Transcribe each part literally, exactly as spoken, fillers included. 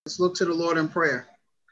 Let's look to the Lord in prayer.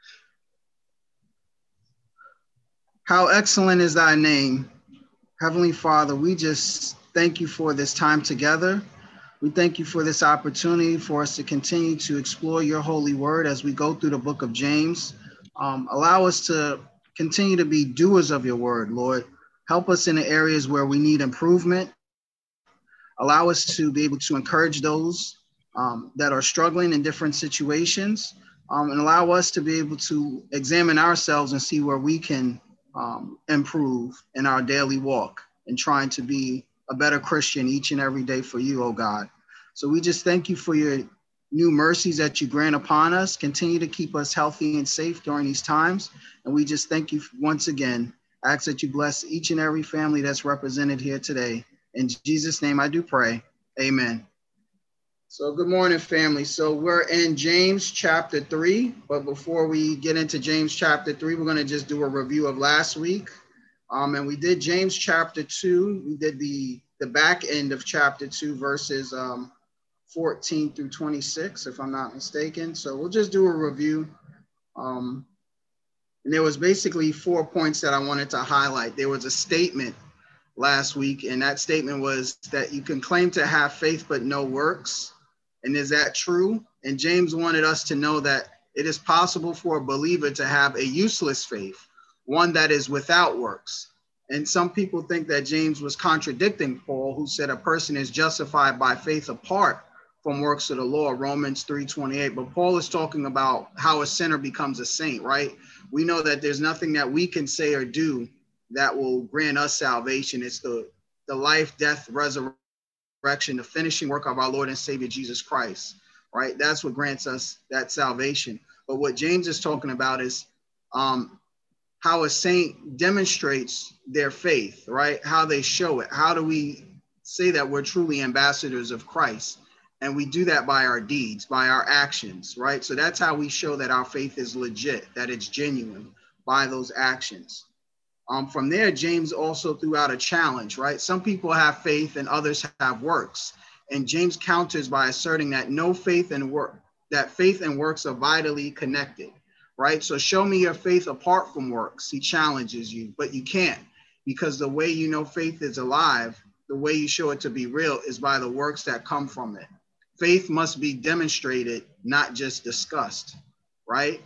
How excellent is thy name. Heavenly Father, we just thank you for this time together. We thank you for this opportunity for us to continue to explore your holy word as we go through the book of James. Um, allow us to continue to be doers of your word, Lord. Help us in the areas where we need improvement. Allow us to be able to encourage those um, that are struggling in different situations, um, and allow us to be able to examine ourselves and see where we can um, improve in our daily walk and trying to be a better Christian each and every day for you, oh God. So we just thank you for your new mercies that you grant upon us. Continue to keep us healthy and safe during these times. And we just thank you once again. I ask that you bless each and every family that's represented here today. In Jesus' name I do pray. Amen. So good morning, family. So we're in James chapter three, but before we get into James chapter three, we're going to just do a review of last week. Um, and we did James chapter two. We did the, the back end of chapter two, verses um, fourteen through twenty-six, if I'm not mistaken. So we'll just do a review. Um, and there was basically four points that I wanted to highlight. There was a statement last week, and that statement was that you can claim to have faith but no works. And is that true? And James wanted us to know that it is possible for a believer to have a useless faith, one that is without works. And some people think that James was contradicting Paul, who said a person is justified by faith apart from works of the law, Romans three twenty-eight. But Paul is talking about how a sinner becomes a saint, right? We know that there's nothing that we can say or do that will grant us salvation. It's the, the life, death, resurrection, the finishing work of our Lord and Savior, Jesus Christ, right? That's what grants us that salvation. But what James is talking about is um, how a saint demonstrates their faith, right? How they show it. How do we say that we're truly ambassadors of Christ? And we do that by our deeds, by our actions, right? So that's how we show that our faith is legit, that it's genuine, by those actions. Um, from there, James also threw out a challenge, right? Some people have faith and others have works. And James counters by asserting that no faith and work, that faith and works are vitally connected, right? So show me your faith apart from works. He challenges you, but you can't, because the way you know faith is alive, the way you show it to be real is by the works that come from it. Faith must be demonstrated, not just discussed, right?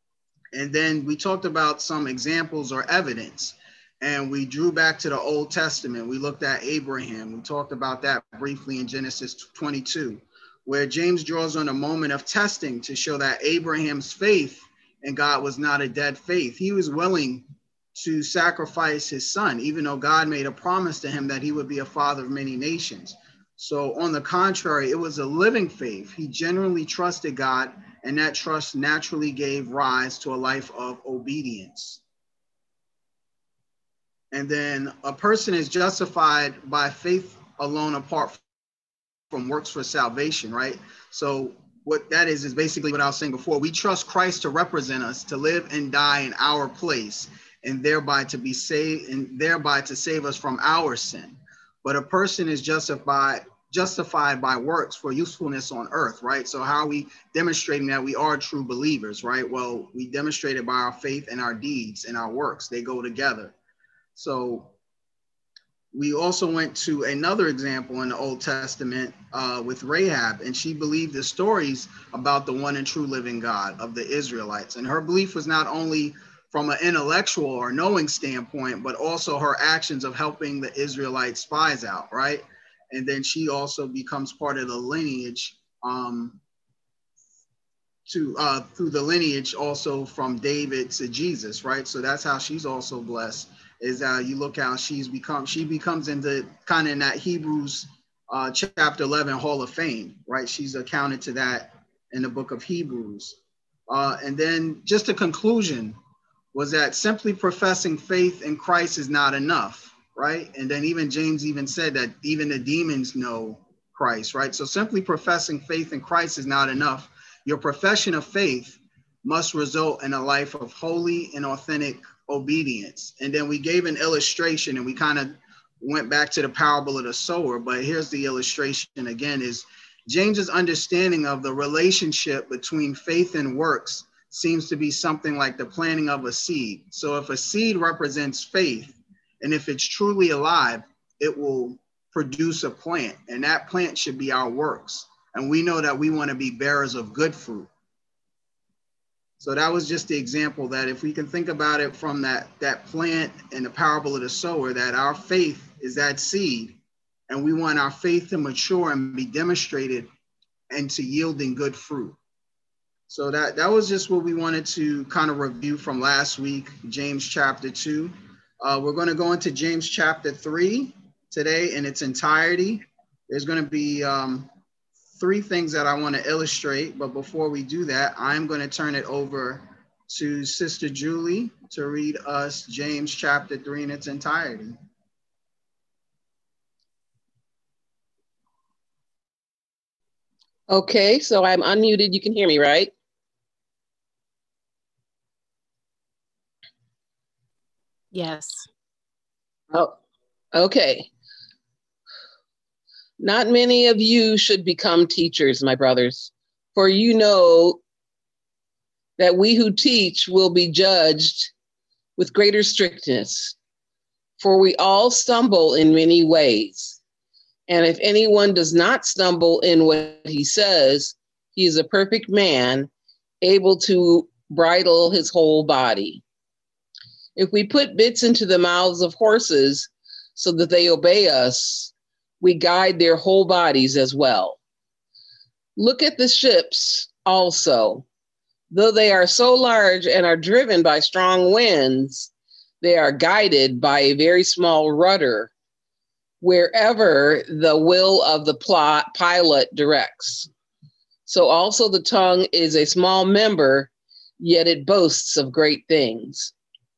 And then we talked about some examples or evidence, and we drew back to the Old Testament. We looked at Abraham. We talked about that briefly in Genesis twenty-two, where James draws on a moment of testing to show that Abraham's faith in God was not a dead faith. He was willing to sacrifice his son, even though God made a promise to him that he would be a father of many nations. So on the contrary, it was a living faith. He genuinely trusted God, and that trust naturally gave rise to a life of obedience. And then a person is justified by faith alone apart from works for salvation, right? So what that is, is basically what I was saying before. We trust Christ to represent us, to live and die in our place, and thereby to be saved, and thereby to save us from our sin. But a person is justified justified by works for usefulness on earth, right? So how are we demonstrating that we are true believers, right? Well, we demonstrate it by our faith and our deeds and our works. They go together. So we also went to another example in the Old Testament uh, with Rahab, and she believed the stories about the one and true living God of the Israelites. And her belief was not only from an intellectual or knowing standpoint, but also her actions of helping the Israelite spies out, right? And then she also becomes part of the lineage um, to uh, through the lineage also from David to Jesus, right? So that's how she's also blessed. Is uh, you look how she's become, she becomes into kind of in that Hebrews uh, chapter eleven Hall of Fame, right? She's accounted to that in the book of Hebrews. Uh, and then just a conclusion was that simply professing faith in Christ is not enough, right? And then even James even said that even the demons know Christ, right? So simply professing faith in Christ is not enough. Your profession of faith must result in a life of holy and authentic obedience. And then we gave an illustration, and we kind of went back to the parable of the sower, but here's the illustration again is James's understanding of the relationship between faith and works seems to be something like the planting of a seed. So if a seed represents faith, and if it's truly alive, it will produce a plant, and that plant should be our works. And we know that we want to be bearers of good fruit. So that was just the example that if we can think about it from that, that plant in the parable of the sower, that our faith is that seed, and we want our faith to mature and be demonstrated into yielding good fruit. So that, that was just what we wanted to kind of review from last week, James chapter two. Uh, we're going to go into James chapter three today in its entirety. There's going to be um, three things that I want to illustrate, but before we do that, I'm going to turn it over to Sister Julie to read us James chapter three in its entirety. Okay, so I'm unmuted. You can hear me, right? Yes. Oh, okay. Not many of you should become teachers, my brothers, for you know that we who teach will be judged with greater strictness, for we all stumble in many ways. And if anyone does not stumble in what he says, he is a perfect man, able to bridle his whole body. If we put bits into the mouths of horses so that they obey us, we guide their whole bodies as well. Look at the ships also. Though they are so large and are driven by strong winds, they are guided by a very small rudder, wherever the will of the plot pilot directs. So also the tongue is a small member, yet it boasts of great things.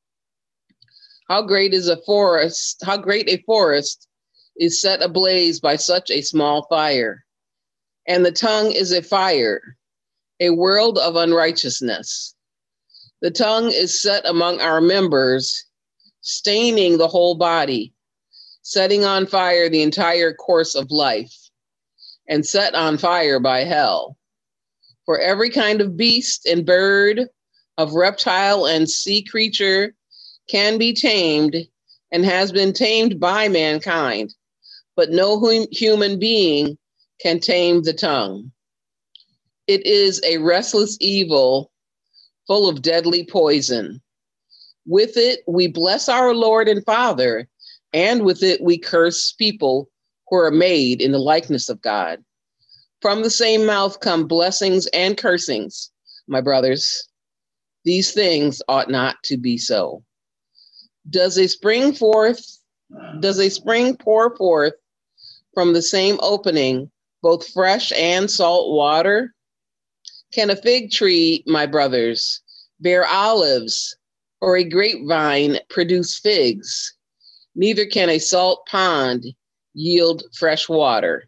How great is a forest, how great a forest is set ablaze by such a small fire. And the tongue is a fire, a world of unrighteousness. The tongue is set among our members, staining the whole body, setting on fire the entire course of life, and set on fire by hell. For every kind of beast and bird, of reptile and sea creature can be tamed and has been tamed by mankind, but no hum- human being can tame the tongue. It is a restless evil full of deadly poison. With it, we bless our Lord and Father, and with it, we curse people who are made in the likeness of God. From the same mouth come blessings and cursings, my brothers. These things ought not to be so. Does a spring forth, does a spring pour forth from the same opening both fresh and salt water? Can a fig tree, my brothers, bear olives, or a grapevine produce figs? Neither can a salt pond yield fresh water.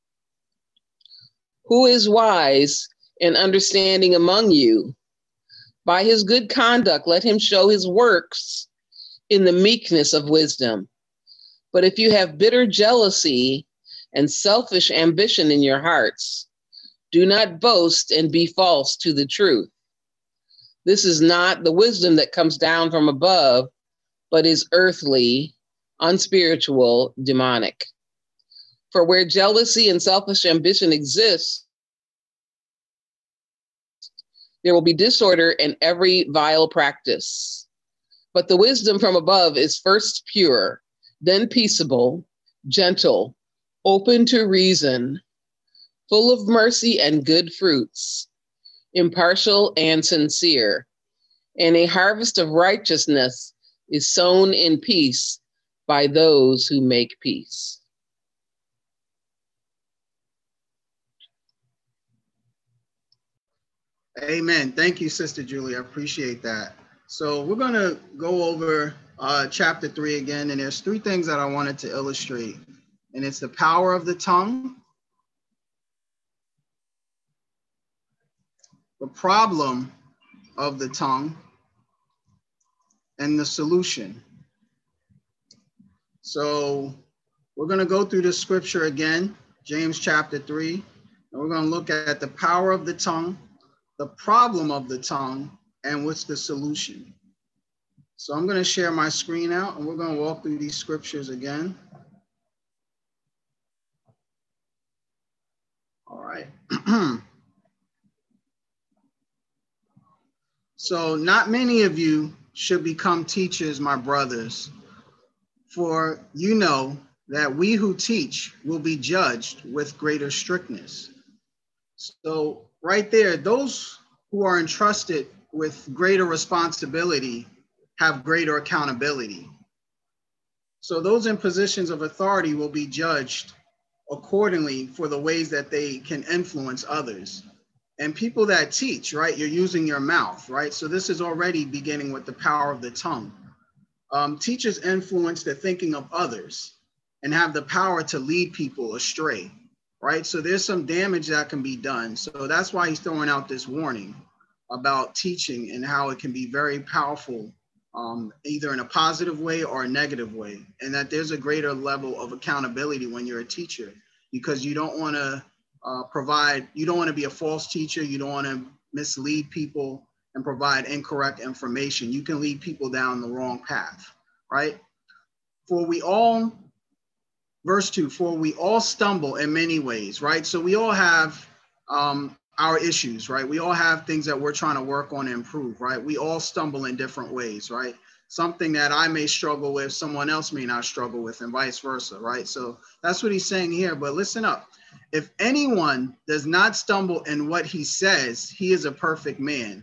Who is wise and understanding among you? By his good conduct, let him show his works in the meekness of wisdom. But if you have bitter jealousy and selfish ambition in your hearts, do not boast and be false to the truth. This is not the wisdom that comes down from above, but is earthly, unspiritual, demonic. For where jealousy and selfish ambition exist, there will be disorder and every vile practice. But the wisdom from above is first pure, then peaceable, gentle, open to reason, full of mercy and good fruits, impartial and sincere. And a harvest of righteousness is sown in peace by those who make peace. Amen. Thank you, Sister Julie. I appreciate that. So we're going to go over uh, chapter three again, and there's three things that I wanted to illustrate. And it's the power of the tongue, the problem of the tongue, and the solution. So we're going to go through the scripture again, James chapter three, And we're going to look at the power of the tongue, the problem of the tongue, and what's the solution. So I'm going to share my screen out and we're going to walk through these scriptures again. All right. So not many of you should become teachers, my brothers, for you know that we who teach will be judged with greater strictness. So right there, those who are entrusted with greater responsibility have greater accountability. So those in positions of authority will be judged accordingly for the ways that they can influence others. And people that teach, right, you're using your mouth, right? So this is already beginning with the power of the tongue. Um, teachers influence the thinking of others and have the power to lead people astray, right? So there's some damage that can be done. So that's why he's throwing out this warning about teaching and how it can be very powerful, um, either in a positive way or a negative way. And that there's a greater level of accountability when you're a teacher, because you don't want to uh, provide, you don't want to be a false teacher. You don't want to mislead people and provide incorrect information. You can lead people down the wrong path, right? For we all, verse two, for we all stumble in many ways, right? So we all have um, our issues, right? We all have things that we're trying to work on and improve, right? We all stumble in different ways, right? Something that I may struggle with, someone else may not struggle with, and vice versa, right? So that's what he's saying here, but listen up. If anyone does not stumble in what he says, he is a perfect man,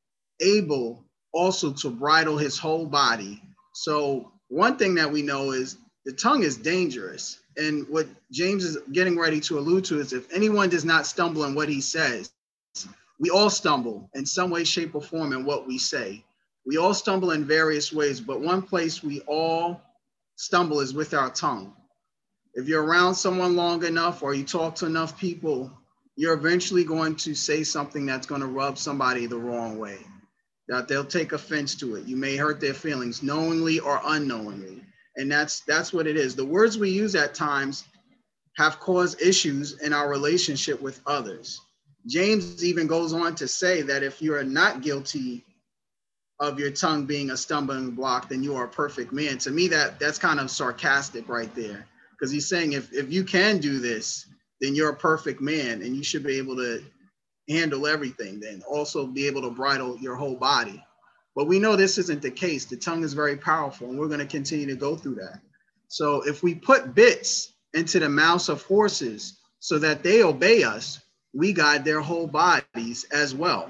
able also to bridle his whole body. So one thing that we know is the tongue is dangerous. And what James is getting ready to allude to is if anyone does not stumble in what he says, we all stumble in some way, shape, or form in what we say. We all stumble in various ways, but one place we all stumble is with our tongue. If you're around someone long enough or you talk to enough people, you're eventually going to say something that's going to rub somebody the wrong way, that they'll take offense to it. You may hurt their feelings knowingly or unknowingly. And that's that's what it is. The words we use at times have caused issues in our relationship with others. James even goes on to say that if you are not guilty of your tongue being a stumbling block, then you are a perfect man. To me, that that's kind of sarcastic right there, because he's saying if, if you can do this, then you're a perfect man and you should be able to handle everything, then also be able to bridle your whole body. But we know this isn't the case. The tongue is very powerful, and we're going to continue to go through that. So if we put bits into the mouths of horses so that they obey us, we guide their whole bodies as well.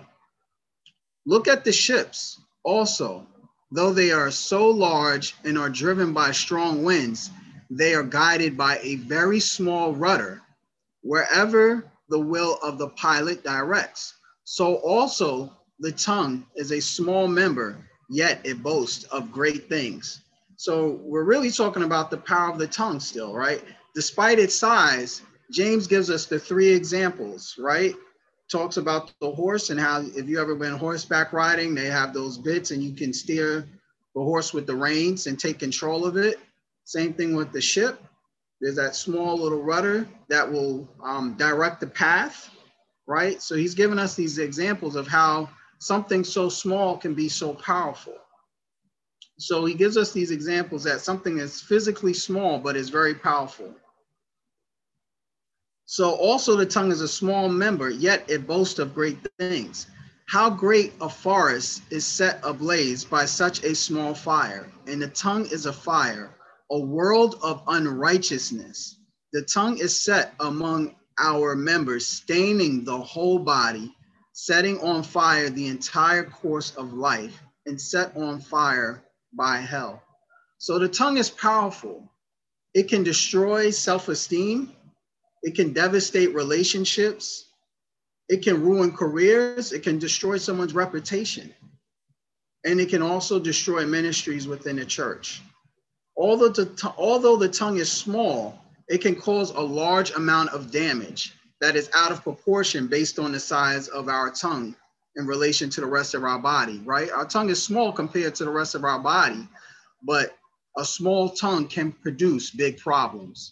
Look at the ships also. Though they are so large and are driven by strong winds, they are guided by a very small rudder, wherever the will of the pilot directs. So also the tongue is a small member, yet it boasts of great things. So we're really talking about the power of the tongue still, right? Despite its size, James gives us the three examples, right? Talks about the horse and how if you ever been horseback riding, they have those bits and you can steer the horse with the reins and take control of it. Same thing with the ship. There's that small little rudder that will um, direct the path, right? So he's given us these examples of how something so small can be so powerful. So he gives us these examples that something is physically small, but is very powerful. So also the tongue is a small member, yet it boasts of great things. How great a forest is set ablaze by such a small fire, and the tongue is a fire, a world of unrighteousness. The tongue is set among our members, staining the whole body, setting on fire the entire course of life, and set on fire by hell. So the tongue is powerful. It can destroy self-esteem. It can devastate relationships. It can ruin careers. It can destroy someone's reputation. And it can also destroy ministries within the church. Although the, although the tongue is small, it can cause a large amount of damage that is out of proportion based on the size of our tongue in relation to the rest of our body, right? Our tongue is small compared to the rest of our body, but a small tongue can produce big problems.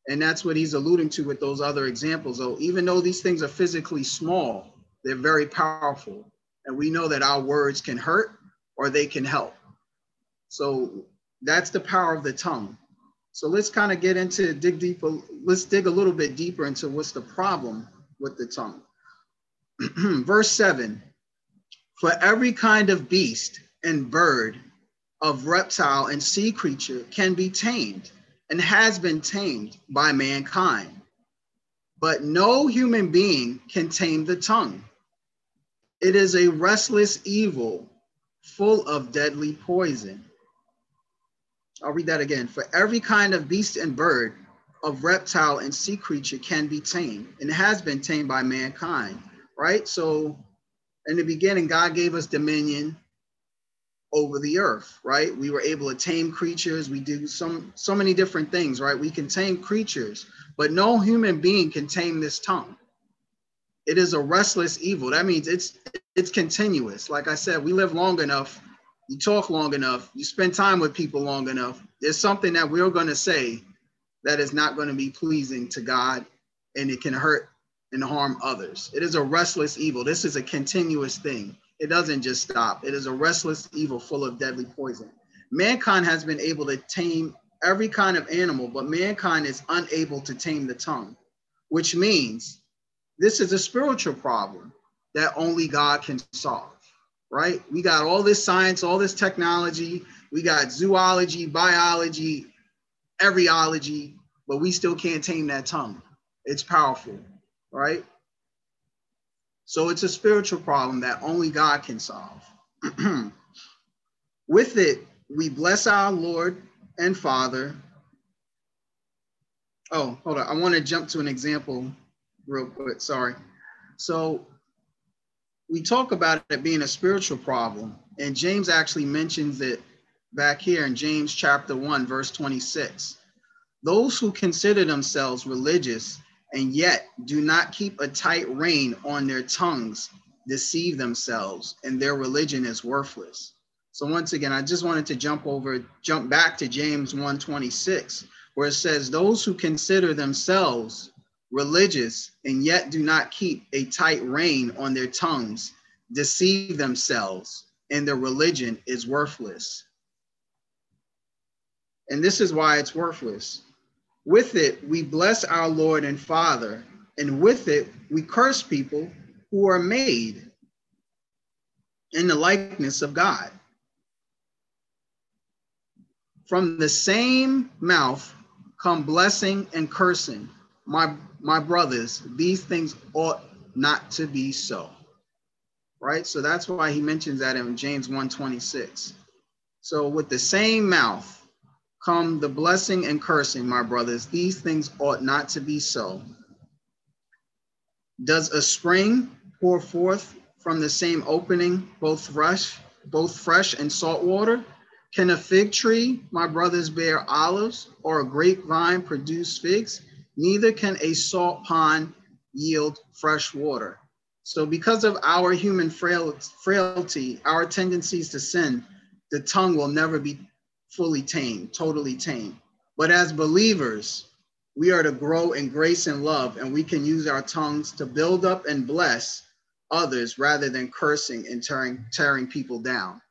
And that's what he's alluding to with those other examples. So even though these things are physically small, they're very powerful. And we know that our words can hurt or they can help. So that's the power of the tongue. So let's kind of get into, dig deeper. Let's dig a little bit deeper into what's the problem with the tongue. Verse seven, for every kind of beast and bird, of reptile and sea creature can be tamed and has been tamed by mankind. But no human being can tame the tongue. It is a restless evil full of deadly poison. I'll read that again. For every kind of beast and bird, of reptile and sea creature can be tamed and has been tamed by mankind, right? So in the beginning, God gave us dominion over the earth, right? We were able to tame creatures. We do some so many different things, right? We can tame creatures, but no human being can tame this tongue. It is a restless evil. That means it's it's continuous. Like I said, we live long enough, you talk long enough, you spend time with people long enough. There's something that we're going to say that is not going to be pleasing to God, and it can hurt and harm others. It is a restless evil. This is a continuous thing. It doesn't just stop. It is a restless evil full of deadly poison. Mankind has been able to tame every kind of animal, but mankind is unable to tame the tongue, which means this is a spiritual problem that only God can solve, right? We got all this science, all this technology. We got zoology, biology, everyology, but we still can't tame that tongue. It's powerful, right? So it's a spiritual problem that only God can solve. With it, we bless our Lord and Father. Oh, hold on. I want to jump to an example real quick. Sorry. So we talk about it being a spiritual problem, and James actually mentions it back here in James chapter one, verse twenty-six. Those who consider themselves religious and yet do not keep a tight rein on their tongues deceive themselves, and their religion is worthless. So once again, I just wanted to jump over, jump back to James one twenty-six, where it says, those who consider themselves religious and yet do not keep a tight rein on their tongues deceive themselves, and their religion is worthless. And this is why it's worthless. With it, we bless our Lord and Father, and with it, we curse people who are made in the likeness of God. From the same mouth come blessing and cursing. My, my brothers, these things ought not to be so. Right? So that's why he mentions that in James one twenty-six. So with the same mouth come the blessing and cursing, my brothers. These things ought not to be so. Does a spring pour forth from the same opening, both fresh, both fresh and salt water? Can a fig tree, my brothers, bear olives, or a grapevine produce figs? Neither can a salt pond yield fresh water. So because of our human frail, frailty, our tendencies to sin, the tongue will never be fully tamed, totally tamed. But as believers, we are to grow in grace and love, and we can use our tongues to build up and bless others rather than cursing and tearing, tearing people down.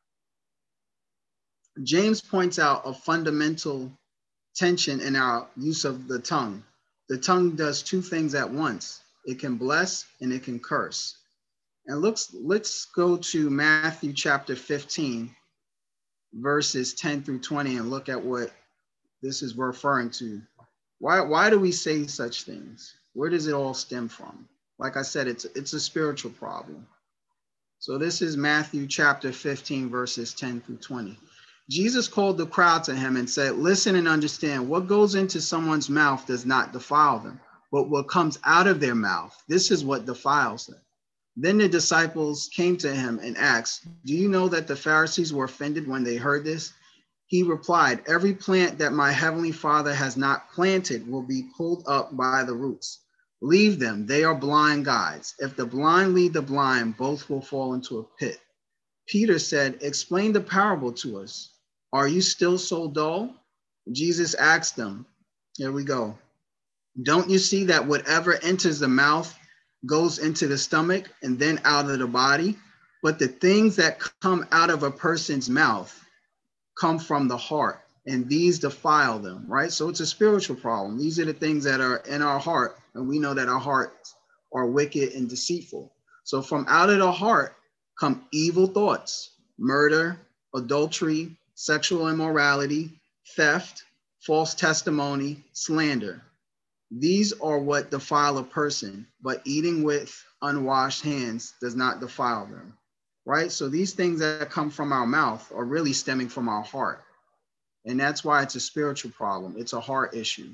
James points out a fundamental tension in our use of the tongue. The tongue does two things at once. It can bless and it can curse. And let's, let's go to Matthew chapter fifteen, verses ten through twenty, and look at what this is referring to. Why, why do we say such things? Where does it all stem from? Like I said, it's, it's a spiritual problem. So this is Matthew chapter fifteen, verses ten through twenty. Jesus called the crowd to him and said, listen and understand, what goes into someone's mouth does not defile them, but what comes out of their mouth, this is what defiles them. Then the disciples came to him and asked, do you know that the Pharisees were offended when they heard this? He replied, every plant that my heavenly Father has not planted will be pulled up by the roots. Leave them, they are blind guides. If the blind lead the blind, both will fall into a pit. Peter said, explain the parable to us. Are you still so dull? Jesus asked them, here we go. Don't you see that whatever enters the mouth goes into the stomach and then out of the body? But the things that come out of a person's mouth come from the heart, and these defile them, right? So it's a spiritual problem. These are the things that are in our heart, and we know that our hearts are wicked and deceitful. So from out of the heart come evil thoughts, murder, adultery, sexual immorality, theft, false testimony, slander. These are what defile a person, but eating with unwashed hands does not defile them, right? So these things that come from our mouth are really stemming from our heart. And that's why it's a spiritual problem. It's a heart issue.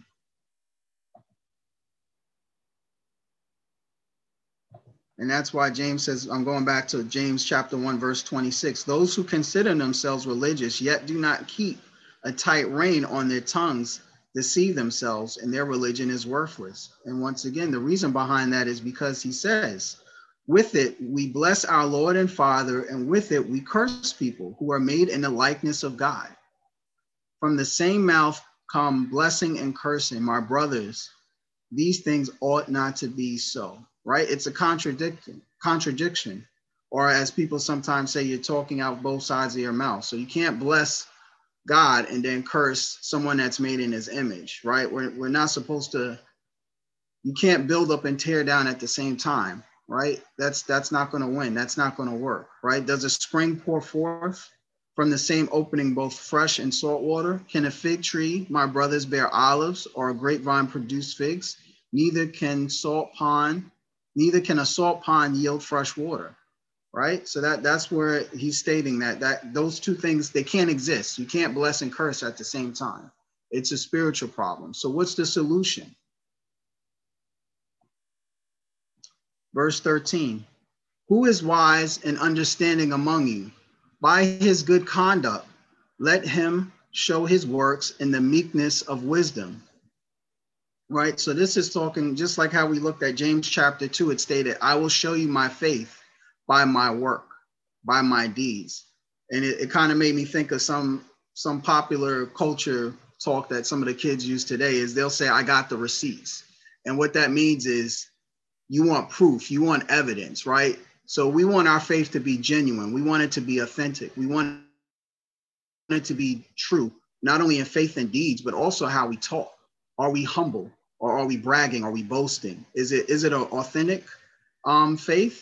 And that's why James says, I'm going back to James chapter one, verse twenty-six. Those who consider themselves religious, yet do not keep a tight rein on their tongues, deceive themselves, and their religion is worthless. And once again, the reason behind that is because he says, with it, we bless our Lord and Father, and with it, we curse people who are made in the likeness of God. From the same mouth come blessing and cursing. My brothers, these things ought not to be so, right? It's a contradiction, contradiction. Or as people sometimes say, you're talking out both sides of your mouth. So you can't bless God and then curse someone that's made in his image, right? We're, we're not supposed to, you can't build up and tear down at the same time, right? That's that's not going to win. That's not going to work, right? Does a spring pour forth from the same opening both fresh and salt water? Can a fig tree, my brothers, bear olives, or a grapevine produce figs? Neither can salt pond, neither can a salt pond yield fresh water. Right? So that that's where he's stating that that those two things, they can't exist. You can't bless and curse at the same time. It's a spiritual problem. So what's the solution? Verse thirteen, who is wise and understanding among you? By his good conduct, let him show his works in the meekness of wisdom. Right? So this is talking just like how we looked at James chapter two. It stated, I will show you my faith by my work, by my deeds. And it, it kind of made me think of some, some popular culture talk that some of the kids use today is they'll say, I got the receipts. And what that means is you want proof, you want evidence, right? So we want our faith to be genuine. We want it to be authentic. We want it to be true, not only in faith and deeds, but also how we talk. Are we humble, or are we bragging? Are we boasting? Is it, is it an authentic um, faith?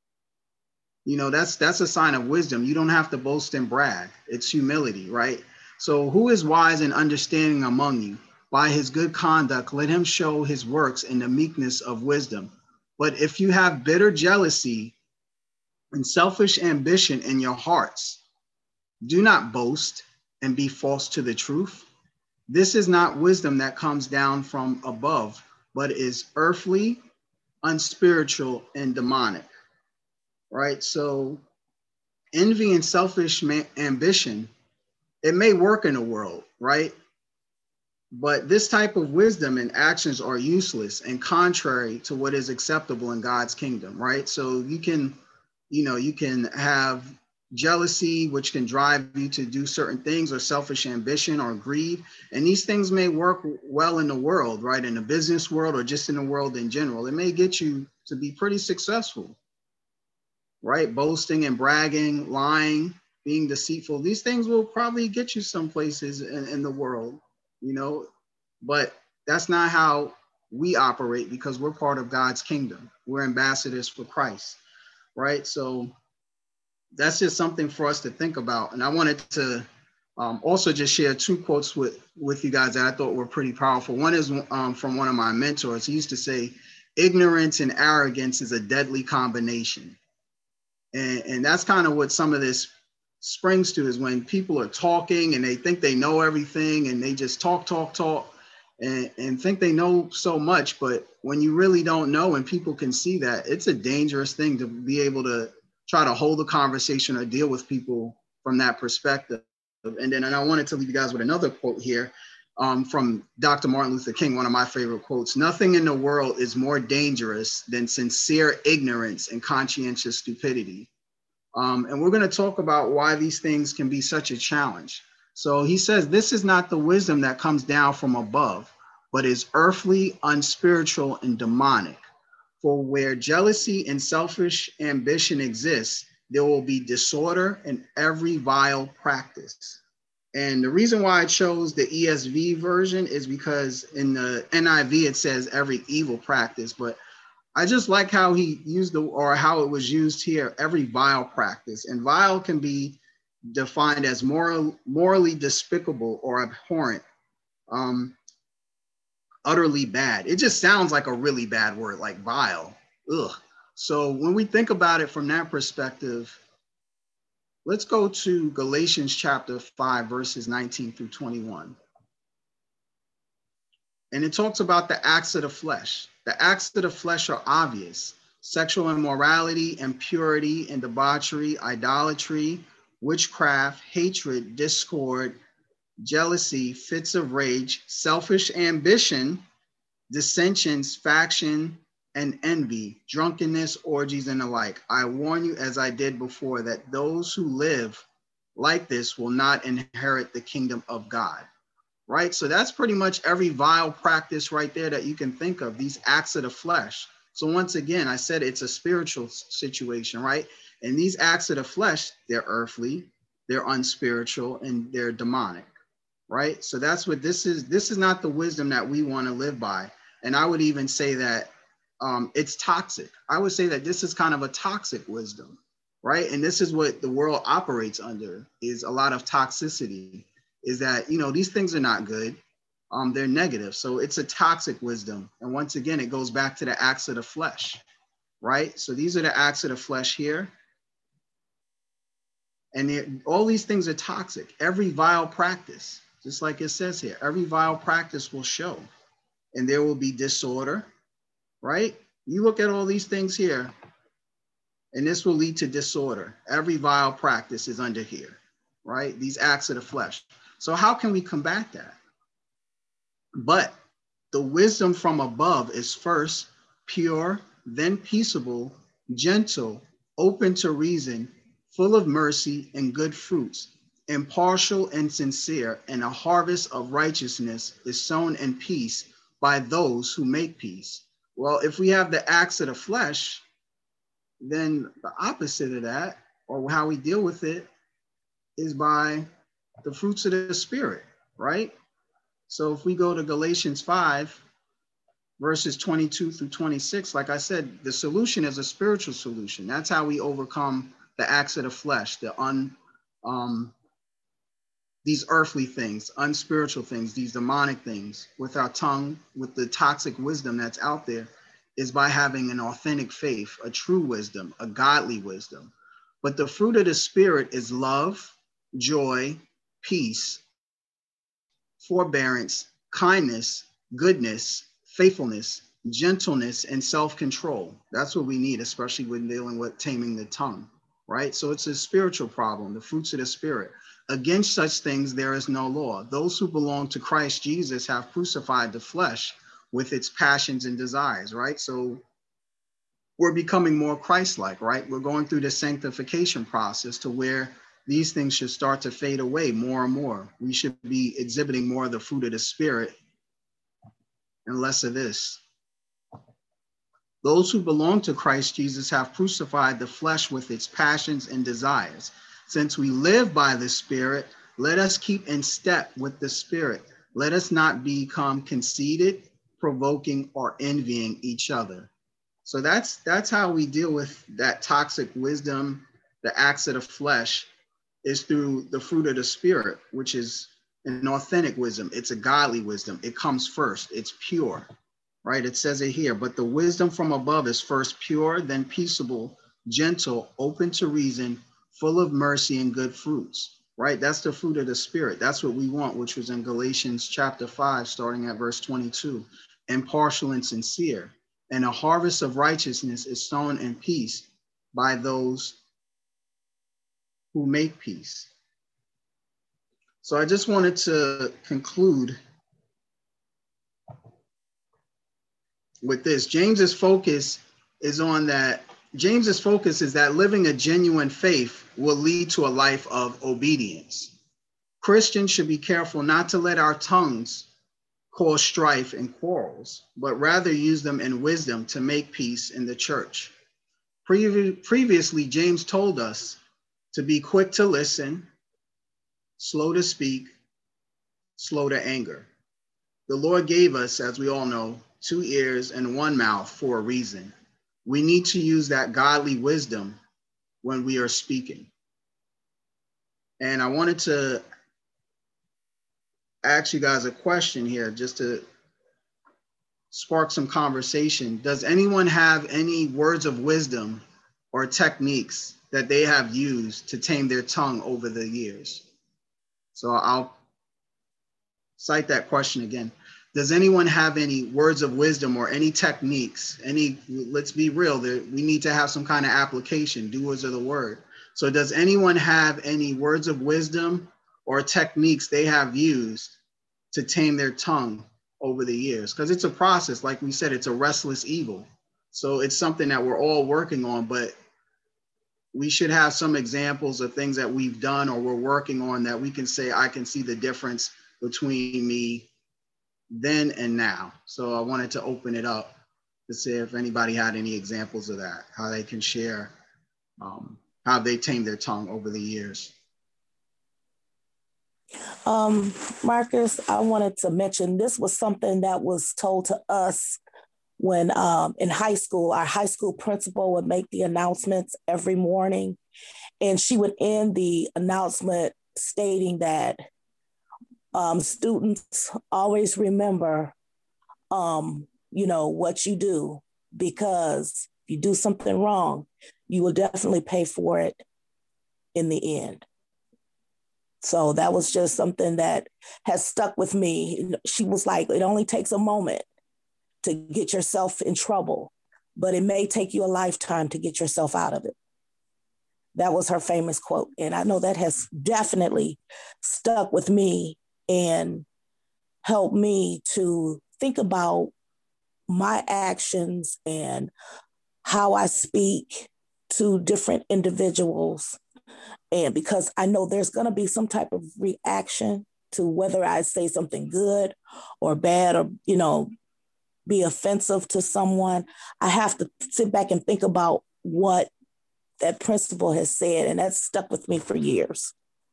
You know, that's that's a sign of wisdom. You don't have to boast and brag. It's humility, right? So who is wise and understanding among you? By his good conduct, let him show his works in the meekness of wisdom. But if you have bitter jealousy and selfish ambition in your hearts, do not boast and be false to the truth. This is not wisdom that comes down from above, but is earthly, unspiritual, and demonic. Right? So envy and selfish ambition, it may work in the world, right? But this type of wisdom and actions are useless and contrary to what is acceptable in God's kingdom, right? So you can, you know, you can have jealousy, which can drive you to do certain things, or selfish ambition or greed. And these things may work well in the world, right? In the business world or just in the world in general. It may get you to be pretty successful. Right? Boasting and bragging, lying, being deceitful. These things will probably get you some places in, in the world, you know, but that's not how we operate, because we're part of God's kingdom. We're ambassadors for Christ, right? So that's just something for us to think about. And I wanted to um, also just share two quotes with, with you guys that I thought were pretty powerful. One is um, from one of my mentors. He used to say, ignorance and arrogance is a deadly combination. And, and that's kind of what some of this springs to, is when people are talking and they think they know everything and they just talk, talk, talk and, and think they know so much. But when you really don't know and people can see that, it's a dangerous thing to be able to try to hold a conversation or deal with people from that perspective. And then and I wanted to leave you guys with another quote here um, from Doctor Martin Luther King, one of my favorite quotes. Nothing in the world is more dangerous than sincere ignorance and conscientious stupidity. Um, and we're going to talk about why these things can be such a challenge. So he says, this is not the wisdom that comes down from above, but is earthly, unspiritual, and demonic. For where jealousy and selfish ambition exists, there will be disorder in every vile practice. And the reason why I chose the E S V version is because in the N I V it says every evil practice, but I just like how he used the, or how it was used here, every vile practice. And vile can be defined as moral, morally despicable or abhorrent, um, utterly bad. It just sounds like a really bad word, like vile. Ugh. So when we think about it from that perspective, let's go to Galatians chapter five, verses nineteen through twenty-one. And it talks about the acts of the flesh. The acts of the flesh are obvious: sexual immorality, impurity and debauchery, idolatry, witchcraft, hatred, discord, jealousy, fits of rage, selfish ambition, dissensions, faction, and envy, drunkenness, orgies, and the like. I warn you, as I did before, that those who live like this will not inherit the kingdom of God. Right? So that's pretty much every vile practice right there that you can think of, these acts of the flesh. So once again, I said it's a spiritual situation, right? And these acts of the flesh, they're earthly, they're unspiritual, and they're demonic, right? So that's what this is. This is not the wisdom that we want to live by. And I would even say that um, it's toxic. I would say that this is kind of a toxic wisdom, right? And this is what the world operates under, is a lot of toxicity. Is that, you know, these things are not good. Um, they're negative. So it's a toxic wisdom. And once again, it goes back to the acts of the flesh, right? So these are the acts of the flesh here. And all these things are toxic. Every vile practice, just like it says here, every vile practice will show. And there will be disorder, right? You look at all these things here, and this will lead to disorder. Every vile practice is under here, right? These acts of the flesh. So how can we combat that? But the wisdom from above is first pure, then peaceable, gentle, open to reason, full of mercy and good fruits, impartial and sincere, and a harvest of righteousness is sown in peace by those who make peace. Well, if we have the acts of the flesh, then the opposite of that, or how we deal with it, is by the fruits of the Spirit, right? So if we go to Galatians five, verses twenty-two through twenty-six, like I said, the solution is a spiritual solution. That's how we overcome the acts of the flesh, the un, um, these earthly things, unspiritual things, these demonic things with our tongue, with the toxic wisdom that's out there, is by having an authentic faith, a true wisdom, a godly wisdom. But the fruit of the Spirit is love, joy, peace, forbearance, kindness, goodness, faithfulness, gentleness, and self-control. That's what we need, especially when dealing with taming the tongue, right? So it's a spiritual problem, the fruits of the Spirit. Against such things, there is no law. Those who belong to Christ Jesus have crucified the flesh with its passions and desires, right? So we're becoming more Christ-like, right? We're going through the sanctification process to where these things should start to fade away more and more. We should be exhibiting more of the fruit of the Spirit and less of this. Those who belong to Christ Jesus have crucified the flesh with its passions and desires. Since we live by the Spirit, let us keep in step with the Spirit. Let us not become conceited, provoking, or envying each other. So that's that's how we deal with that toxic wisdom, the acts of the flesh, is through the fruit of the Spirit, which is an authentic wisdom. It's a godly wisdom. It comes first. It's pure, right? It says it here, but the wisdom from above is first pure, then peaceable, gentle, open to reason, full of mercy and good fruits, right? That's the fruit of the Spirit. That's what we want, which was in Galatians chapter five, starting at verse twenty-two, impartial and sincere. And a harvest of righteousness is sown in peace by those who make peace. So I just wanted to conclude with this. James's focus is on that. James's focus is that living a genuine faith will lead to a life of obedience. Christians should be careful not to let our tongues cause strife and quarrels, but rather use them in wisdom to make peace in the church. Previ- previously, James told us to be quick to listen, slow to speak, slow to anger. The Lord gave us, as we all know, two ears and one mouth for a reason. We need to use that godly wisdom when we are speaking. And I wanted to ask you guys a question here just to spark some conversation. Does anyone have any words of wisdom or techniques that they have used to tame their tongue over the years? So I'll cite that question again. Does anyone have any words of wisdom or any techniques? Any, let's be real, there, we need to have some kind of application, doers of the word. So does anyone have any words of wisdom or techniques they have used to tame their tongue over the years? Because it's a process, like we said, it's a restless evil. So it's something that we're all working on, but we should have some examples of things that we've done or we're working on that we can say, I can see the difference between me then and now. So I wanted to open it up to see if anybody had any examples of that, how they can share um, how they tamed their tongue over the years. Um, Marcus, I wanted to mention this was something that was told to us when um, in high school. Our high school principal would make the announcements every morning, and she would end the announcement stating that um, students always remember, um, you know, what you do, because if you do something wrong, you will definitely pay for it in the end. So that was just something that has stuck with me. She was like, it only takes a moment to get yourself in trouble, but it may take you a lifetime to get yourself out of it. That was her famous quote. And I know that has definitely stuck with me and helped me to think about my actions and how I speak to different individuals. And because I know there's going to be some type of reaction to whether I say something good or bad or, you know, be offensive to someone, I have to sit back and think about what that principal has said. And that's stuck with me for years.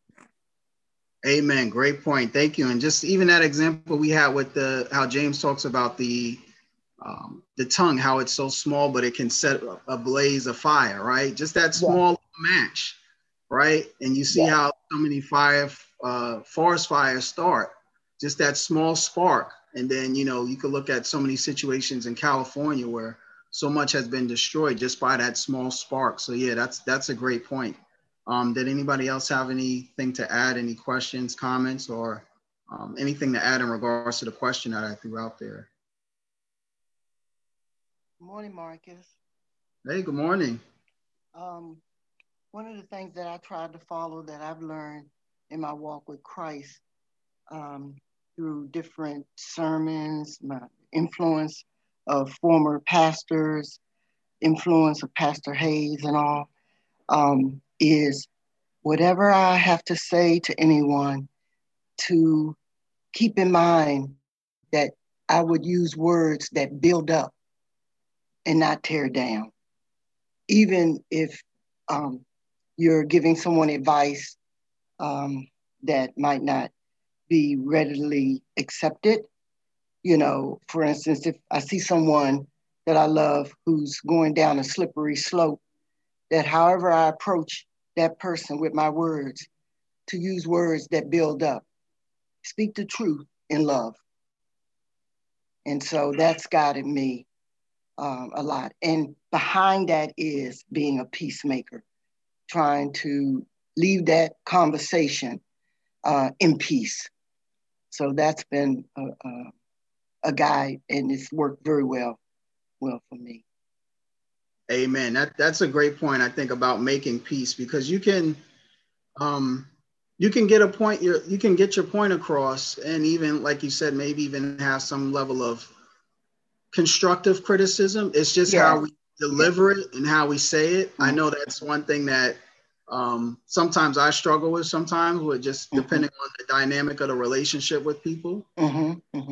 Amen. Great point. Thank you. And just even that example we had with the, how James talks about the, um, the tongue, how it's so small, but it can set a blaze of fire, right? Just that small yeah. match, right? And you see yeah. how so many fire, uh, forest fires start, just that small spark. And then, you know, you could look at so many situations in California where so much has been destroyed just by that small spark. So yeah, that's, that's a great point. Um, did anybody else have anything to add? Any questions, comments, or um, anything to add in regards to the question that I threw out there? Good morning, Marcus. Hey, good morning. Um, one of the things that I tried to follow that I've learned in my walk with Christ um, through different sermons, my influence of former pastors, influence of Pastor Hayes and all, um, is whatever I have to say to anyone, to keep in mind that I would use words that build up and not tear down. Even if um, you're giving someone advice um, that might not be readily accepted. You know, for instance, if I see someone that I love who's going down a slippery slope, that however I approach that person with my words, to use words that build up, speak the truth in love. And so that's guided me um, a lot. And behind that is being a peacemaker, trying to leave that conversation uh, in peace. So that's been a, a, a guide, and it's worked very well, well for me. Amen. That that's a great point, I think, about making peace, because you can, um, you can get a point. You you can get your point across, and even like you said, maybe even have some level of constructive criticism. It's just yeah. how we deliver yeah. it and how we say it. Mm-hmm. I know that's one thing that um, sometimes I struggle with. Sometimes with just mm-hmm. depending on the dynamic of the relationship with people. Mm-hmm. Mm-hmm. Um,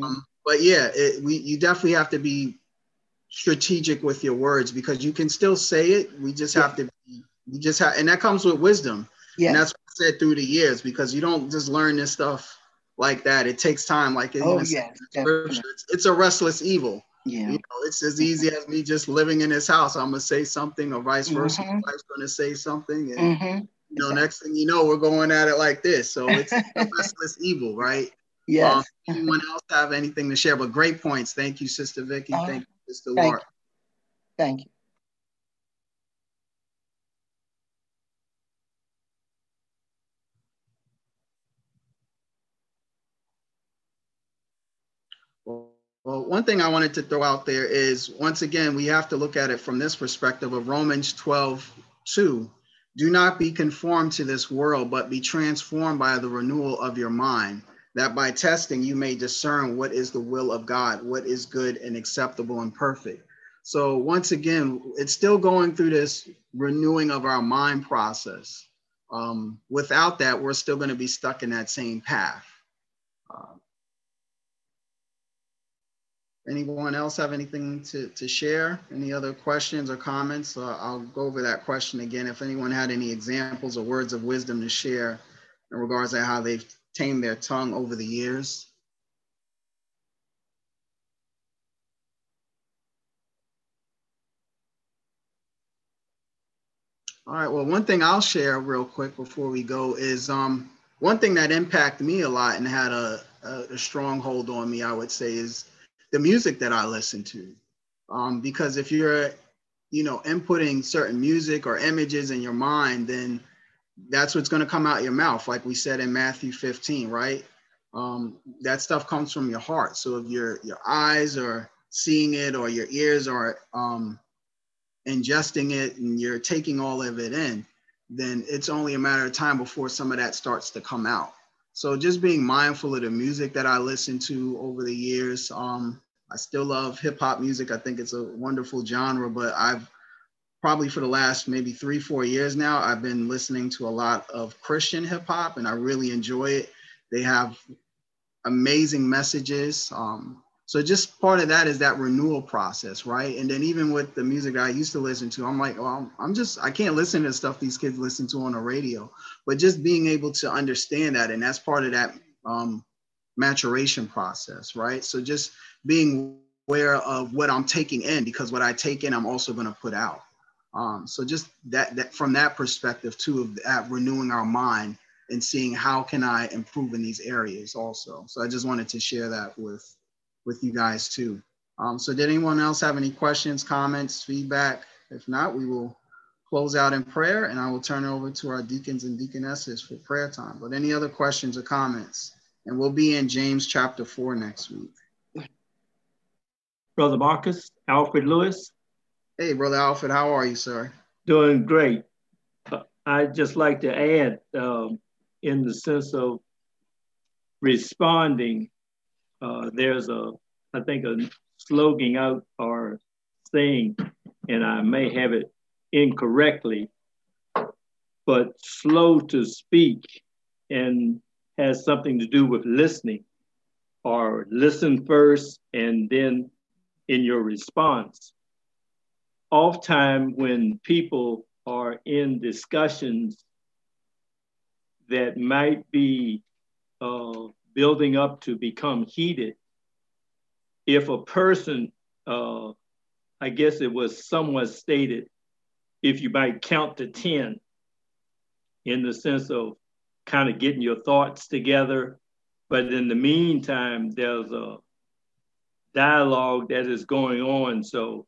but yeah, it, we you definitely have to be strategic with your words, because you can still say it. We just have yeah. to be, you just have, and that comes with wisdom. Yes. And that's what I said through the years, because you don't just learn this stuff like that. It takes time. Like it oh, even yes, scripture, it's, it's a restless evil. Yeah. You know, it's as easy as me just living in this house. I'm gonna say something, or vice versa. Mm-hmm. My wife's gonna say something, and mm-hmm. you know, exactly. Next thing you know, we're going at it like this. So it's a restless evil, right? Yes. Um, anyone else have anything to share? But great points. Thank you, Sister Vicky. Uh, Thank you, Sister Thank Laura. You. Thank you. Well, one thing I wanted to throw out there is, once again, we have to look at it from this perspective of Romans twelve two. Do not be conformed to this world, but be transformed by the renewal of your mind, that by testing you may discern what is the will of God, what is good and acceptable and perfect. So once again, it's still going through this renewing of our mind process. Um, without that, we're still going to be stuck in that same path. Uh, anyone else have anything to, to share? Any other questions or comments? Uh, I'll go over that question again. If anyone had any examples or words of wisdom to share in regards to how they've tamed their tongue over the years. All right, well, one thing I'll share real quick before we go is um, one thing that impacted me a lot and had a, a, a strong hold on me, I would say, is the music that I listen to. Um, because if you're, you know, inputting certain music or images in your mind, then that's what's going to come out your mouth. Like we said in Matthew fifteen, right? Um, that stuff comes from your heart. So if your, your eyes are seeing it, or your ears are um, ingesting it, and you're taking all of it in, then it's only a matter of time before some of that starts to come out. So just being mindful of the music that I listen to over the years. Um, I still love hip hop music. I think it's a wonderful genre, but I've probably for the last maybe three, four years now, I've been listening to a lot of Christian hip hop, and I really enjoy it. They have amazing messages. Um, So just part of that is that renewal process, right? And then even with the music I used to listen to, I'm like, well, I'm just, I can't listen to stuff these kids listen to on the radio, but just being able to understand that. And that's part of that um, maturation process, right? So just being aware of what I'm taking in, because what I take in, I'm also going to put out. Um, so just that, that from that perspective too, of that renewing our mind and seeing how can I improve in these areas also. So I just wanted to share that with with you guys too. Um, so did anyone else have any questions, comments, feedback? If not, we will close out in prayer, and I will turn it over to our deacons and deaconesses for prayer time. But any other questions or comments? And we'll be in James chapter four next week. Brother Marcus, Alfred Lewis. Hey, Brother Alfred, how are you, sir? Doing great. Uh, I'd just like to add, um, in the sense of responding, Uh, there's a, I think, a slogan out or saying, and I may have it incorrectly, but slow to speak and has something to do with listening, or listen first and then in your response. Oftentimes when people are in discussions that might be uh, building up to become heated, if a person, uh, I guess it was somewhat stated, if you might count to ten, in the sense of kind of getting your thoughts together, but in the meantime, there's a dialogue that is going on. So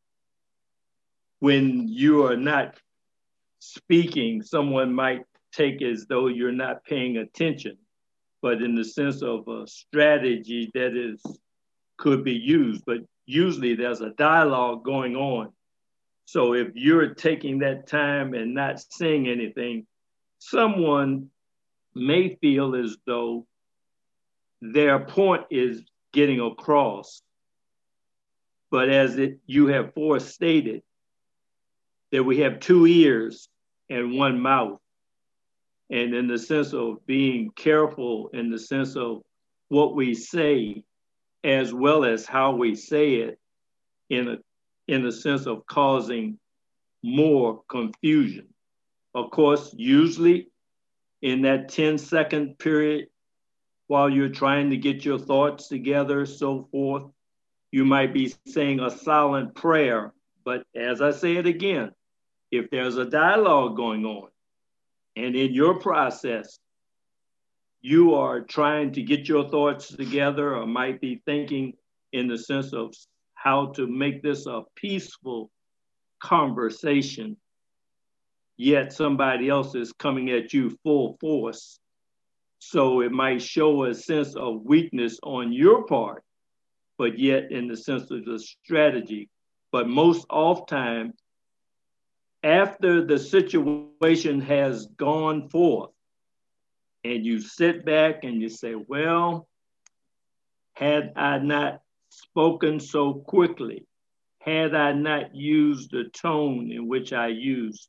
when you are not speaking, someone might take as though you're not paying attention, but in the sense of a strategy that is could be used. But usually there's a dialogue going on. So if you're taking that time and not saying anything, someone may feel as though their point is getting across. But as it, you have forestated, that we have two ears and one mouth. And in the sense of being careful, in the sense of what we say, as well as how we say it in a, in the sense of causing more confusion. Of course, usually in that ten second period, while you're trying to get your thoughts together, so forth, you might be saying a silent prayer. But as I say it again, if there's a dialogue going on, and in your process, you are trying to get your thoughts together, or might be thinking in the sense of how to make this a peaceful conversation, yet somebody else is coming at you full force. So it might show a sense of weakness on your part, but yet in the sense of the strategy. But most oftentimes, after the situation has gone forth, and you sit back and you say, well, had I not spoken so quickly, had I not used the tone in which I used,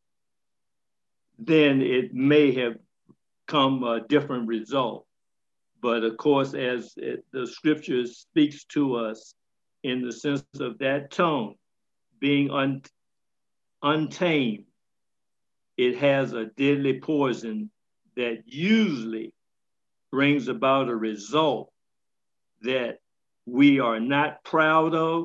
then it may have come a different result. But of course, as it, the scripture speaks to us in the sense of that tone being un, untamed, it has a deadly poison that usually brings about a result that we are not proud of.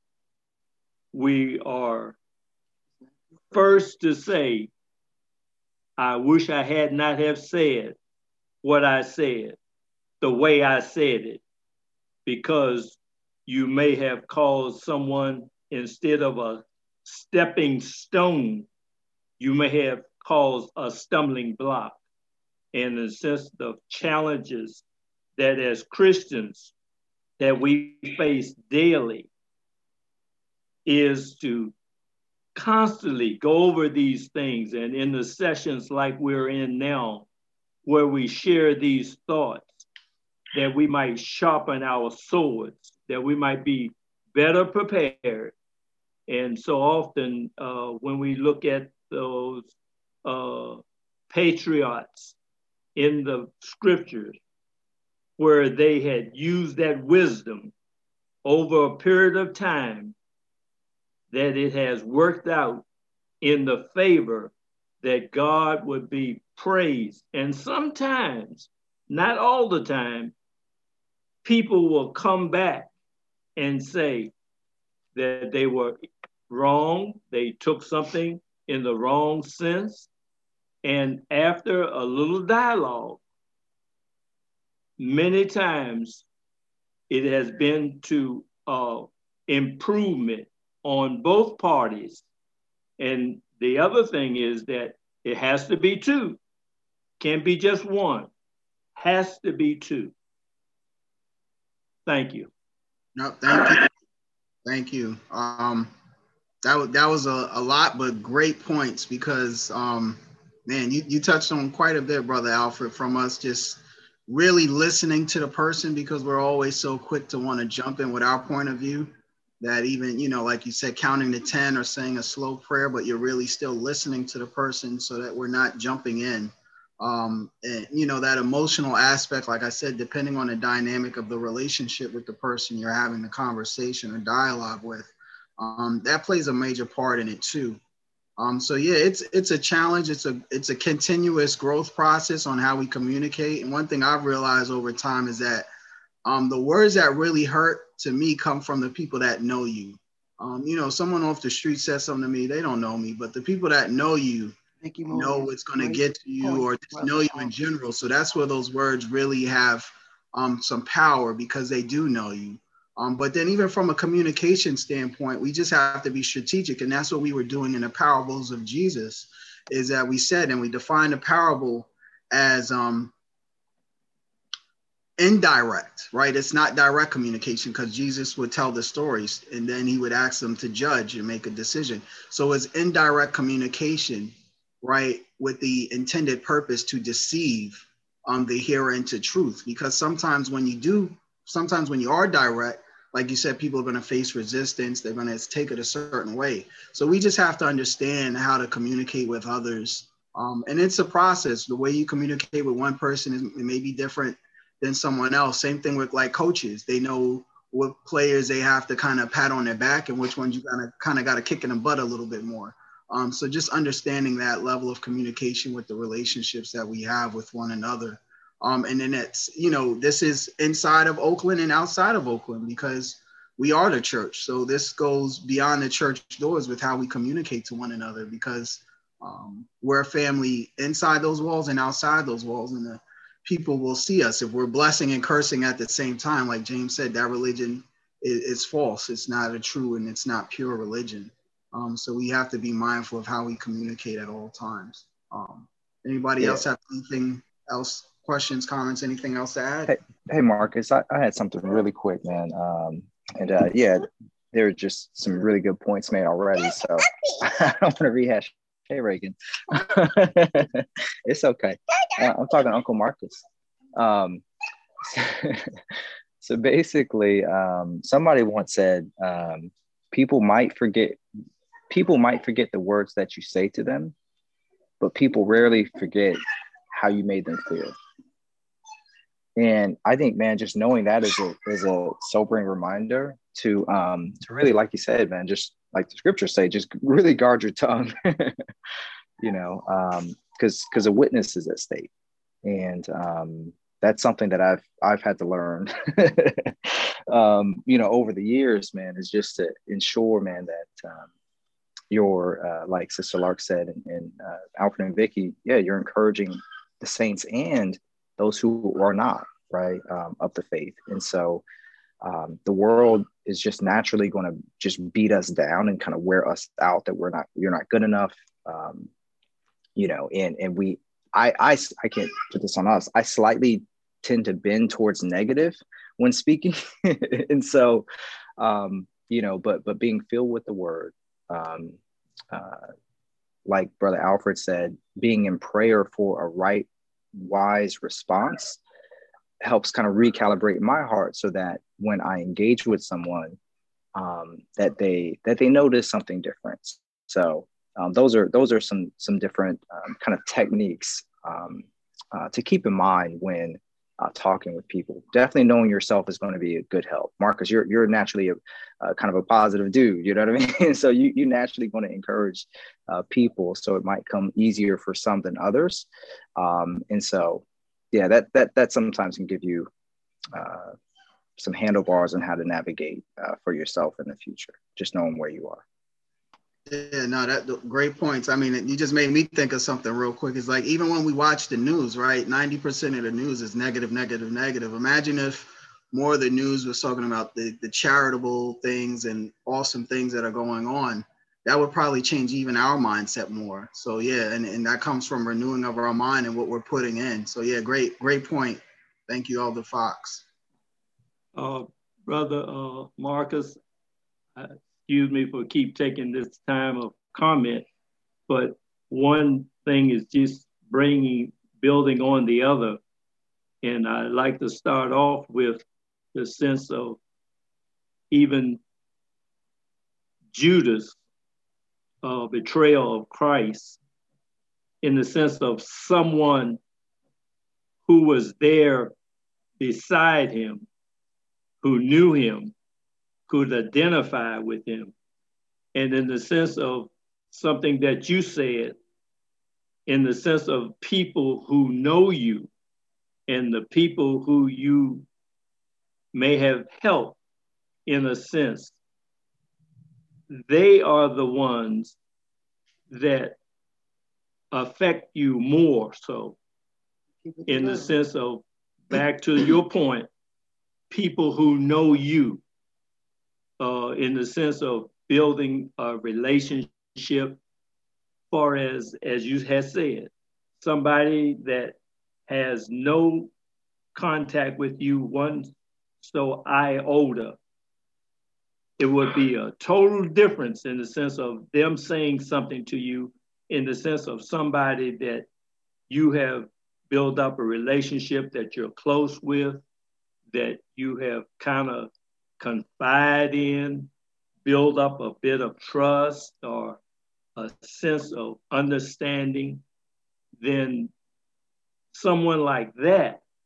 We are first to say, I wish I had not have said what I said, the way I said it, because you may have caused someone, instead of a stepping stone, you may have caused a stumbling block. And in the sense of challenges that as Christians that we face daily is to constantly go over these things. And in the sessions like we're in now, where we share these thoughts, that we might sharpen our swords, that we might be better prepared. And so often uh, when we look at those uh, patriots in the scriptures, where they had used that wisdom over a period of time, that it has worked out in the favor that God would be praised. And sometimes, not all the time, people will come back and say that they were wrong, they took something in the wrong sense. And after a little dialogue, many times it has been to uh, improvement on both parties. And the other thing is that it has to be two. Can't be just one. Has to be two. Thank you. No, thank you. Thank you. Um, that, that was a, a lot, but great points, because, um, man, you, you touched on quite a bit, Brother Alfred, from us just really listening to the person, because we're always so quick to want to jump in with our point of view, that even, you know, like you said, counting to ten or saying a slow prayer, but you're really still listening to the person so that we're not jumping in. Um, and, you know, that emotional aspect, like I said, depending on the dynamic of the relationship with the person you're having the conversation or dialogue with, um, that plays a major part in it too. Um, so yeah, it's it's a challenge. It's a it's a continuous growth process on how we communicate. And one thing I've realized over time is that um, the words that really hurt to me come from the people that know you. Um, you know, someone off the street says something to me, they don't know me, but the people that know you, you know what's going to get to you, or just know you in general. So that's where those words really have um, some power, because they do know you. Um, but then even from a communication standpoint, we just have to be strategic. And that's what we were doing in the parables of Jesus, is that we said, and we defined the parable as um, indirect, right? It's not direct communication, because Jesus would tell the stories and then he would ask them to judge and make a decision. So it's indirect communication, right? With the intended purpose to deceive um, the hearer into truth. Because sometimes when you do, sometimes when you are direct, like you said, people are going to face resistance. They're going to take it a certain way. So we just have to understand how to communicate with others. Um, and it's a process. The way you communicate with one person is, it may be different than someone else. Same thing with like coaches. They know what players they have to kind of pat on their back and which ones you kind of kind of got to kick in the butt a little bit more. Um, so just understanding that level of communication with the relationships that we have with one another. Um, and then it's, you know, this is inside of Oakland and outside of Oakland because we are the church. So this goes beyond the church doors with how we communicate to one another, because um, we're a family inside those walls and outside those walls. And the people will see us if we're blessing and cursing at the same time. Like James said, that religion is, is false. It's not a true and it's not pure religion. Um, so we have to be mindful of how we communicate at all times. Um, anybody yeah. else have anything else? Questions, comments, anything else to add? Hey, hey Marcus, I, I had something really quick, man. Um, and uh, yeah, there are just some really good points made already. So I don't want to rehash. Hey, Reagan. It's okay. Uh, I'm talking to Uncle Marcus. Um, so, so basically, um, somebody once said, um, people might forget, people might forget the words that you say to them, but people rarely forget how you made them feel. And I think, man, just knowing that is a is a sobering reminder to um to really, like you said, man, just like the scriptures say, just really guard your tongue, you know, um, because because a witness is at stake, and um, that's something that I've I've had to learn, um, you know, over the years, man, is just to ensure, man, that um, you're uh, like Sister Lark said, and, and uh, Alfred and Vicky, yeah, you're encouraging the saints and those who are not, right, um, of the faith. And so um, the world is just naturally going to just beat us down and kind of wear us out, that we're not, you're not good enough, um, you know, and, and we, I, I, I can't put this on us. I slightly tend to bend towards negative when speaking. And so, um, you know, but, but being filled with the word, um, uh, like Brother Alfred said, being in prayer for a right, wise response helps kind of recalibrate my heart, so that when I engage with someone, um, that they that they notice something different. So um, those are those are some some different um, kind of techniques um, uh, to keep in mind when uh, talking with people. Definitely knowing yourself is going to be a good help. Marcus, you're you're naturally a uh, kind of a positive dude, you know what I mean? So you you naturally going to encourage uh, people. So it might come easier for some than others. Um, and so, yeah, that that that sometimes can give you uh, some handlebars on how to navigate uh, for yourself in the future, just knowing where you are. Yeah, no, that great points. I mean, you just made me think of something real quick. It's like, even when we watch the news, right, ninety percent of the news is negative, negative, negative. Imagine if more of the news was talking about the, the charitable things and awesome things that are going on. That would probably change even our mindset more. So yeah, and, and that comes from renewing of our mind and what we're putting in. So yeah, great, great point. Thank you, Elder Fox. Uh, Brother uh, Marcus, uh, excuse me for keep taking this time of comment, but one thing is just bringing, building on the other. And I'd like to start off with the sense of even Judas' uh, betrayal of Christ, in the sense of someone who was there beside him, who knew him, could identify with him. And in the sense of something that you said, in the sense of people who know you and the people who you may have helped, in a sense, they are the ones that affect you more so, in the sense of, back to your point, people who know you, uh, in the sense of building a relationship, far as, as you have said, somebody that has no contact with you one so iota, it would be a total difference in the sense of them saying something to you, in the sense of somebody that you have built up a relationship, that you're close with, that you have kind of confide in, build up a bit of trust or a sense of understanding. Then someone like that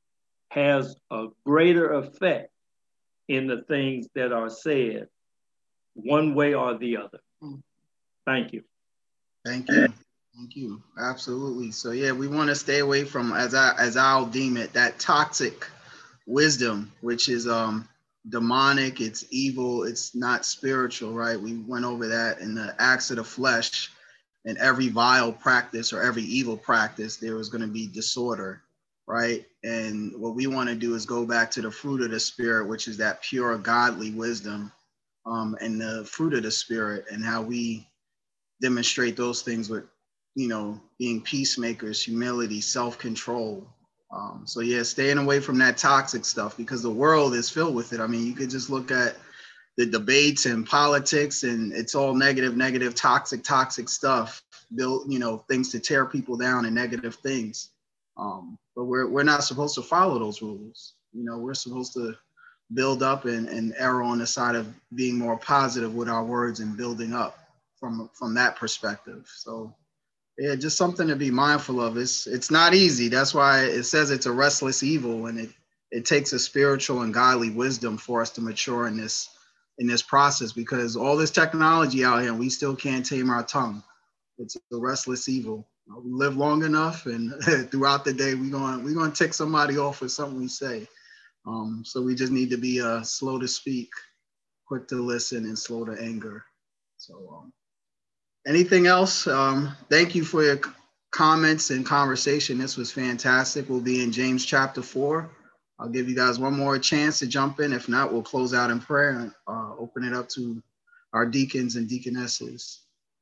has a greater effect in the things that are said, one way or the other. Thank you. Thank you. Thank you. Absolutely. So yeah, we want to stay away from, as I as I'll deem it, that toxic wisdom, which is um demonic, it's evil, it's not spiritual, right? We went over that in the acts of the flesh. In every vile practice or every evil practice, there was going to be disorder, right? And what we want to do is go back to the fruit of the spirit, which is that pure godly wisdom, um, and the fruit of the spirit, and how we demonstrate those things with, you know, being peacemakers, humility, self-control. Um, so yeah, staying away from that toxic stuff, because the world is filled with it. I mean, you could just look at the debates and politics, and it's all negative, negative, toxic, toxic stuff, build, you know, things to tear people down and negative things. Um, but we're, we're not supposed to follow those rules. You know, we're supposed to build up and, and err on the side of being more positive with our words and building up from, from that perspective. So yeah, just something to be mindful of. It's, it's not easy. That's why it says it's a restless evil, and it, it takes a spiritual and godly wisdom for us to mature in this in this process, because all this technology out here, we still can't tame our tongue. It's a restless evil. We live long enough, and throughout the day, we're going we're going to tick somebody off with something we say. Um, so we just need to be uh, slow to speak, quick to listen, and slow to anger. So um, anything else? Um, thank you for your comments and conversation. This was fantastic. We'll be in James chapter four. I'll give you guys one more chance to jump in. If not, we'll close out in prayer and uh, open it up to our deacons and deaconesses.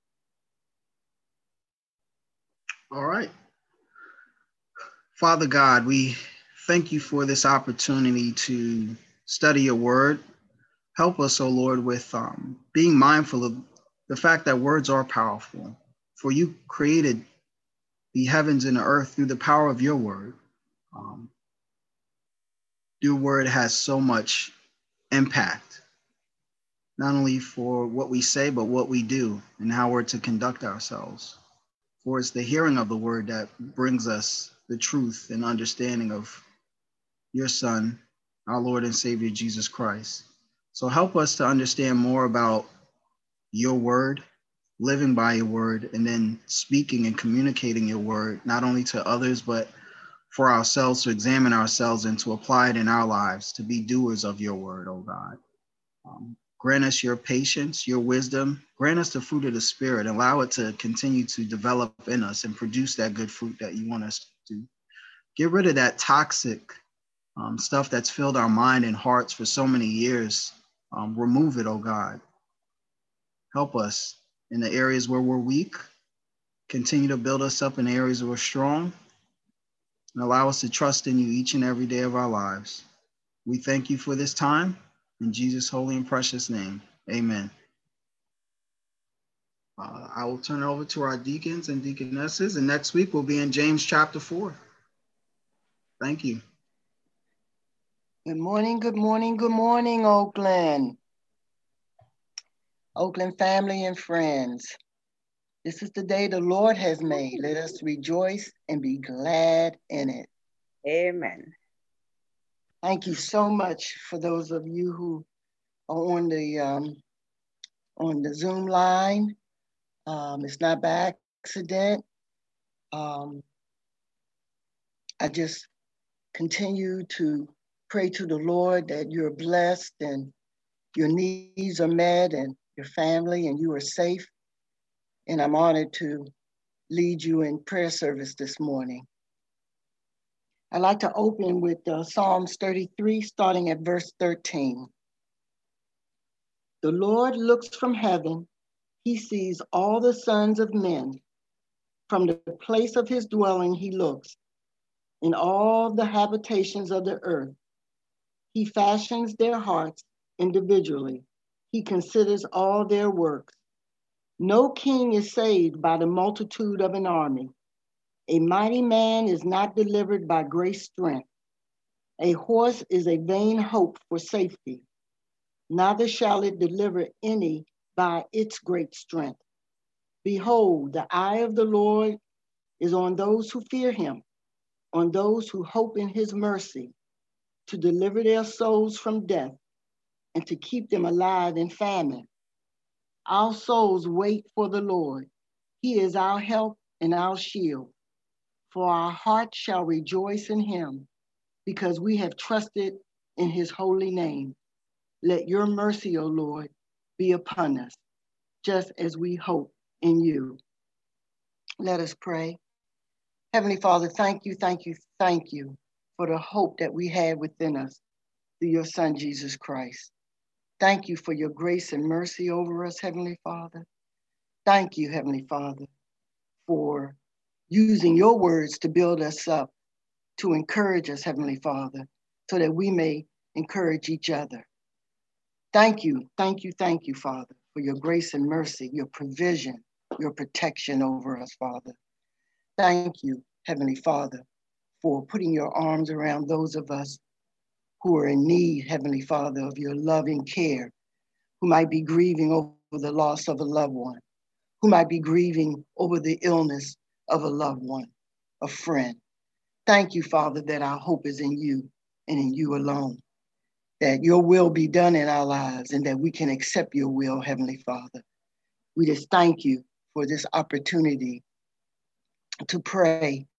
All right. Father God, we thank you for this opportunity to study your word. Help us, O Lord, with um, being mindful of the fact that words are powerful. For you created the heavens and the earth through the power of your word. Um, Your word has so much impact, not only for what we say, but what we do and how we're to conduct ourselves. For it's the hearing of the word that brings us the truth and understanding of your Son, our Lord and Savior, Jesus Christ. So help us to understand more about your word, living by your word, and then speaking and communicating your word, not only to others, but for ourselves, to examine ourselves and to apply it in our lives, to be doers of your word, oh God. Um, grant us your patience, your wisdom, grant us the fruit of the Spirit, allow it to continue to develop in us and produce that good fruit that you want us to. Get rid of that toxic um, stuff that's filled our mind and hearts for so many years. Um, remove it, oh God. Help us in the areas where we're weak. Continue to build us up in areas where we're strong. And allow us to trust in you each and every day of our lives. We thank you for this time. In Jesus' holy and precious name, amen. Uh, I will turn it over to our deacons and deaconesses, and next week we'll be in James chapter four. Thank you. Good morning, good morning, good morning, Oakland. Oakland family and friends. This is the day the Lord has made. Let us rejoice and be glad in it. Amen. Thank you so much for those of you who are on the um, on the Zoom line. Um, it's not by accident. Um, I just continue to pray to the Lord that you're blessed and your needs are met and your family and you are safe. And I'm honored to lead you in prayer service this morning. I'd like to open with uh, Psalms thirty-three, starting at verse thirteen. The Lord looks from heaven. He sees all the sons of men. From the place of his dwelling, he looks in all the habitations of the earth. He fashions their hearts individually. He considers all their works. No king is saved by the multitude of an army. A mighty man is not delivered by great strength. A horse is a vain hope for safety. Neither shall it deliver any by its great strength. Behold, the eye of the Lord is on those who fear him, on those who hope in his mercy, to deliver their souls from death and to keep them alive in famine. Our souls wait for the Lord. He is our help and our shield. For our heart shall rejoice in him, because we have trusted in his holy name. Let your mercy, O Lord, be upon us, just as we hope in you. Let us pray. Heavenly Father, thank you, thank you, thank you for the hope that we have within us through your Son, Jesus Christ. Thank you for your grace and mercy over us, Heavenly Father. Thank you, Heavenly Father, for using your words to build us up, to encourage us, Heavenly Father, so that we may encourage each other. Thank you, thank you, thank you, Father, for your grace and mercy, your provision, your protection over us, Father. Thank you, Heavenly Father, for putting your arms around those of us who are in need, Heavenly Father, of your loving care, who might be grieving over the loss of a loved one, who might be grieving over the illness of a loved one, a friend. Thank you, Father, that our hope is in you and in you alone, that your will be done in our lives and that we can accept your will, Heavenly Father. We just thank you for this opportunity to pray